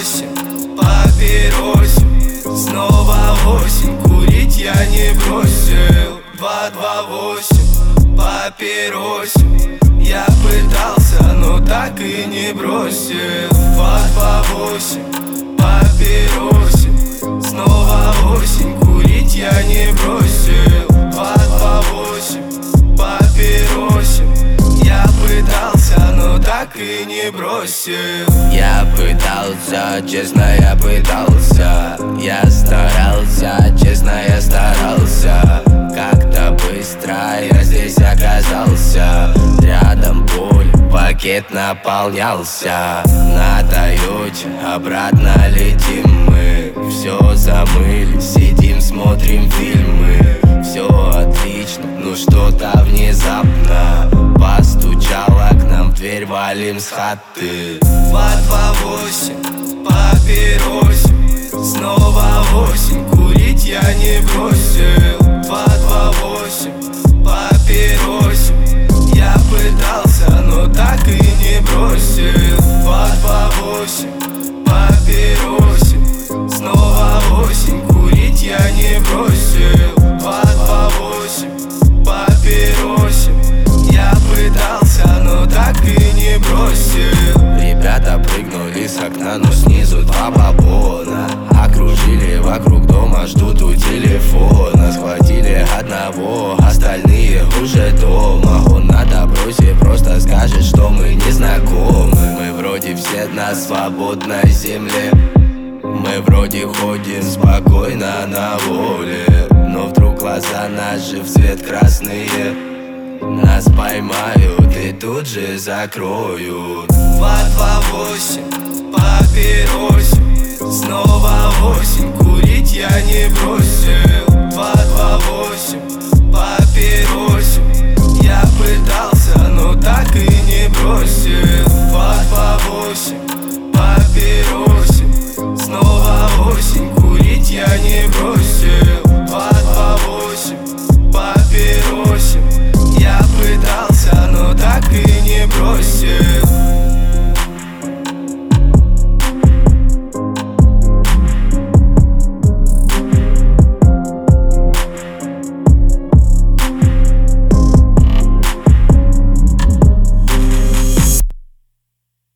228, папиросим. Снова осень, курить я не бросил. 228, папиросим. Я пытался, но так и не бросил. 228, папиросим. Снова осень, курить я не бросил. 228, папиросим. Я пытался, но так и не бросил. Я пытался, честно я пытался. Я старался, честно я старался. Как-то быстро я здесь оказался. Рядом боль, пакет наполнялся. На Тойоте обратно летим мы. Все замыли, сидим, смотрим фильмы. Все отлично, ну что-то внезапно постучало к нам в дверь, валим с хаты. 228, папиросим. Снова осень, курить я не бросил. 228, папиросим. Я пытался, но так и не бросил. 228, папиросим. Снова осень, курить я не бросил. 228, папиросим. Я пытался, но так и не бросил. Ребята прыгнули с окна, но снизу два бабона. Окружили вокруг дома, ждут у телефона. Схватили одного, остальные уже дома. Он на допросе просто скажет, что мы не знакомы. Мы вроде все на свободной земле. Мы вроде ходим спокойно на воле. Но вдруг глаза наши в цвет красные. Нас поймают и тут же закроют. 228, папиросим. Снова осень, курить я не бросил. 228,